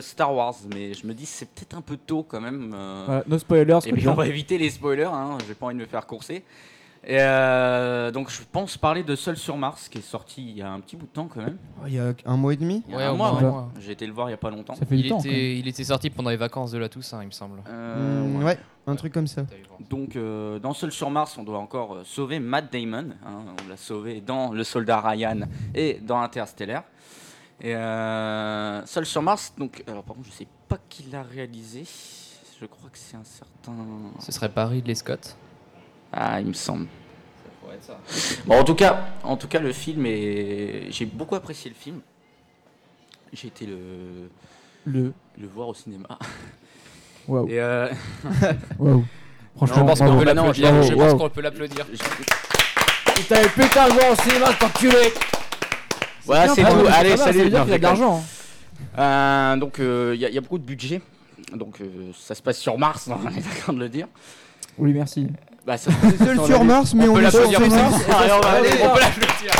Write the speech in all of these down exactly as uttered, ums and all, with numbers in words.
Star Wars, mais je me dis c'est peut-être un peu tôt quand même. Euh... Voilà, no spoilers. Et puis on va éviter les spoilers, hein, j'ai pas envie de me faire courser. Et euh, donc je pense parler de Seul sur Mars, qui est sorti il y a un petit bout de temps quand même. Oh, il y a un mois et demi. Il y a Ouais, un au mois, moins, ouais. un mois. J'ai été le voir il y a pas longtemps. Ça fait Il du temps. quand même. était, il était sorti pendant les vacances de la Toussaint, il me semble. Euh, Mmh, ouais. ouais, un truc comme ça. T'as eu voir. Donc euh, dans Seul sur Mars, on doit encore euh, sauver Matt Damon. Hein, on l'a sauvé dans Le Soldat Ryan et dans Interstellar. Et euh, Seul sur Mars, donc alors par contre je sais pas qui l'a réalisé. Je crois que c'est un certain. Ce serait pas Ridley Scott. Ah, il me semble. Ça pourrait être ça. Bon, en tout cas, en tout cas, le film est. J'ai beaucoup apprécié le film. J'ai été le Le. le voir au cinéma. Waouh. Et euh, Waouh. Je Franchement, pense qu'on bravo. peut bah non, l'applaudir. bravo, Je pense bravo. qu'on peut l'applaudir. j'ai- T'avais putain de voir au cinéma, cet enculé. voilà, c'est Ah, tout. mais Allez, ça va, salut. Ça veut dire Non, qu'il y a je de l'argent. Euh, donc, il euh, y, a- y a beaucoup de budget. Donc, euh, ça se passe sur Mars, on est d'accord de le dire. Oui, merci. Bah, ça Seul sur Mars, mais on, On peut est sur l'applaudir. Mars. Allez, on va aller. On peut l'applaudir.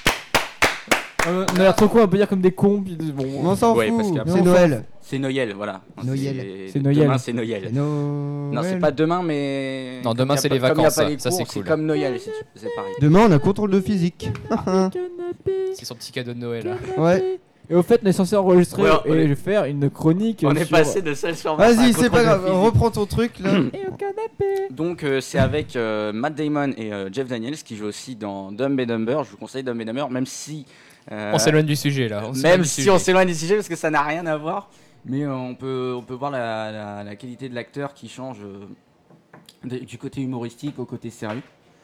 Euh, On a l'air trop con, on peut dire comme des cons. Puis bon, On s'en Ouais, parce fout. qu'après- C'est Noël. C'est Noël, voilà. Noël. C'est Noël. Demain, c'est Noël. C'est Noël. Non, c'est pas demain, mais. Non, comme demain, y a c'est pas- les comme y a vacances, pas ça. les Ça, cours, c'est C'est cool. comme Noël, c'est c'est pareil. Demain, on a contrôle de physique. C'est son petit cadeau de Noël. Ouais. Et au fait, on est censé enregistrer Ouais, on et est- je vais faire une chronique. On est sur- passé de Seul sur Mars. à Vas-y, c'est Contrôle pas de grave. physique. Reprends ton truc là. Et au canapé. Donc euh, c'est avec euh, Matt Damon et euh, Jeff Daniels qui joue aussi dans Dumb and Dumber. Je vous conseille Dumb and Dumber, même si euh, On s'éloigne du sujet là. On s'éloigne même du si sujet. on s'éloigne du sujet parce que ça n'a rien à voir. Mais euh, on peut on peut voir la, la, la qualité de l'acteur qui change euh, de- du côté humoristique au côté sérieux.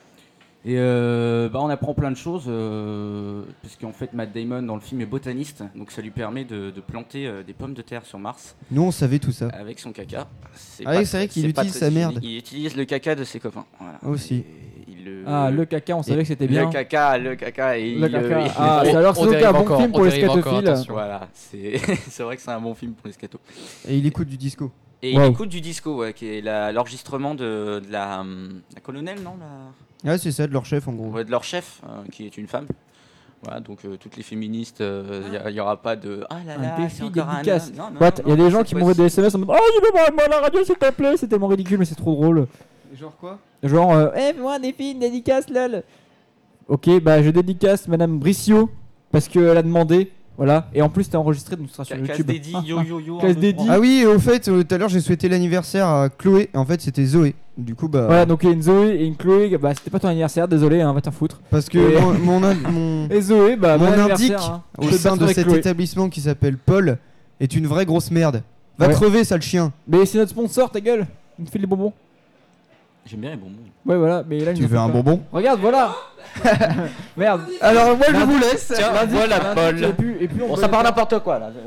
Et euh, bah on apprend plein de choses euh, parce qu'en fait Matt Damon dans le film est botaniste, donc ça lui permet de, de planter euh, des pommes de terre sur Mars Nous, on savait tout ça. avec son caca. C'est Ah pas oui, c'est vrai très- qu'il pas utilise très sa suivi. merde. Il utilise le caca de ses copains. Voilà. Aussi. Et il le- Ah, le caca, on savait que c'était bien. Le caca, le caca et Le il, caca. euh, il- Ah, on- c'est alors on c'est donc dérive un bon encore, film on pour les dérive encore, scatophiles. attention. Voilà, c'est c'est vrai que c'est un bon film pour les scatos. Et il écoute du disco. Et Wow. il écoute du disco, ouais, qui est la- l'enregistrement de, de la, hum, la colonelle, non la... Ah, c'est ça, de leur chef en gros. Ouais, de leur chef, euh, qui est une femme. Voilà, donc euh, toutes les féministes, il n'y aura pas de ah là Un là, défi c'est encore un dédicace. homme. Non, non, What non, Il y a non, des gens cette qui m'envoient des fois-ci- S M S en mode oh, je veux voir moi à la radio s'il te plaît, c'est tellement ridicule, mais c'est trop drôle. Genre quoi? Genre, euh, eh, moi, des filles, une dédicace, lol. Ok, bah je dédicace Madame Bricio parce qu'elle a demandé. Voilà, et en plus t'es enregistré donc ce sera sur Casse YouTube. dédi, Ah, yo ah. yo yo. Casse un, deux, dédi. trois. Ah oui, et au fait, euh, tout à l'heure, j'ai souhaité l'anniversaire à Chloé. En fait, c'était Zoé. Du coup, bah. Voilà, donc il y a une Zoé et une Chloé. Bah c'était pas ton anniversaire, désolé, hein, va t'en foutre. Parce que Et- mon, mon, mon- Et Zoé, bah Mon bon indique anniversaire, hein. au Je te sein battrai de avec cet Chloé. établissement qui s'appelle Paul est une vraie grosse merde. Va Ouais. crever, sale chien. Mais c'est notre sponsor, ta gueule. Il me fait les bonbons. J'aime bien les bonbons. Ouais, voilà, mais là il Tu nous en veux fait un pas. bonbon? Regarde, voilà. Merde. Alors, moi, je Lundi- vous laisse. Tiens, Lundi- voilà, lundi, Paul. Et puis, et puis on Bon, peut ça les part faire- n'importe quoi là.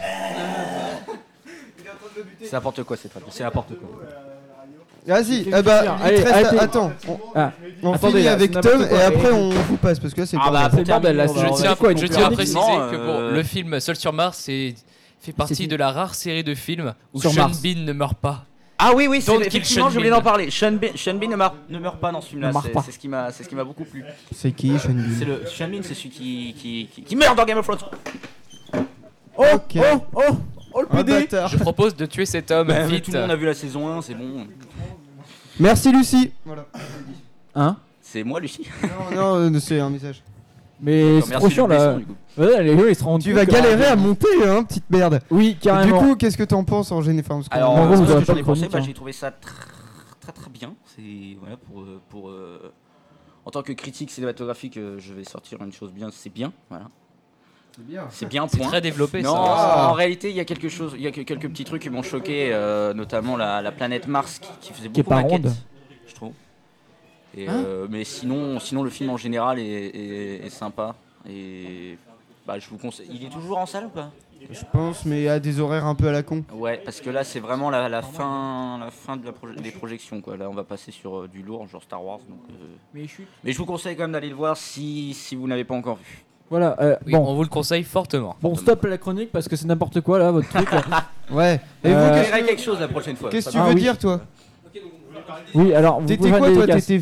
C'est n'importe quoi cette fois. C'est n'importe quoi. Vas-y, Qu'est-ce ah que bah, tu veux dire il Allez, te reste. arrêtez. Attends, on, Ah, on Attendez, finit là, avec c'est n'importe Tom quoi. et après Et- on vous passe parce que là c'est Ah le bah, bordel. c'est le bordel, là, terminer, c'est- on va- Je c'est tiens, quoi, une je chronique tiens à préciser Non, que bon, euh, le film Seul sur Mars c'est- fait partie qui de la rare série de films où Sur Sean Mars. Bean ne meurt pas. Ah oui, oui, c'est Don't kill effectivement, Sean j'ai oublié Bean. d'en parler. Sean Bean, Sean Bean ne, meurt, ne meurt pas dans ce film-là. Ne meurt C'est pas. c'est ce qui m'a, c'est ce qui m'a beaucoup plu. C'est qui, Sean Bean? C'est le Sean Bean, c'est celui qui, qui, qui, qui meurt dans Game of Thrones. Oh, Ok. oh, oh, oh le Un P D. bâtard. Je propose de tuer cet homme Bah, vite. tout le monde a vu la saison un, c'est bon. Merci Lucie. Voilà. Hein C'est moi, Lucie. Non, non, euh, c'est un message. Mais c'est trop chiant là. Du coup. Ouais, les gens ils se rendent Tu compte vas que- galérer à monter, hein, petite merde. Oui, Du carrément. coup, qu'est-ce que t'en penses en général? Parce que- Alors, En gros, euh, vous ce aurez que pas j'en de ai pensé, chronique, bah, hein. j'ai trouvé ça très très très bien. C'est voilà pour euh, pour euh, en tant que critique cinématographique, euh, je vais sortir une chose bien. C'est bien, voilà. C'est bien. C'est bien. C'est Point. très développé Non, ça. en réalité, il y a quelque chose, il y a que- quelques petits trucs qui m'ont choqué, euh, notamment la, la planète Mars qui, qui faisait Qui est beaucoup pas maquette, ronde. je trouve. Et, Hein euh, mais sinon, sinon le film en général est, est- est sympa. Et bah, je vous conseille. Il est toujours en salle ou pas? Je pense, mais à des horaires un peu à la con. Ouais, parce que là, c'est vraiment la, la fin, la fin de la proje- des projections, quoi. Là, on va passer sur euh, du lourd, genre Star Wars. Donc, euh, Mais chut. mais je vous conseille quand même d'aller le voir si, si vous n'avez pas encore vu. Voilà, euh, Oui, bon. on vous le conseille fortement. Bon, stop la chronique parce que c'est n'importe quoi là, votre truc. là. Ouais. Et Euh, vous, Je qu'est-ce verrai que, quelque chose la prochaine fois. qu'est-ce que tu Ah veux oui. dire, toi? Oui, alors, vous T'étais pouvez faire quoi, des toi? dédicaces. T'étais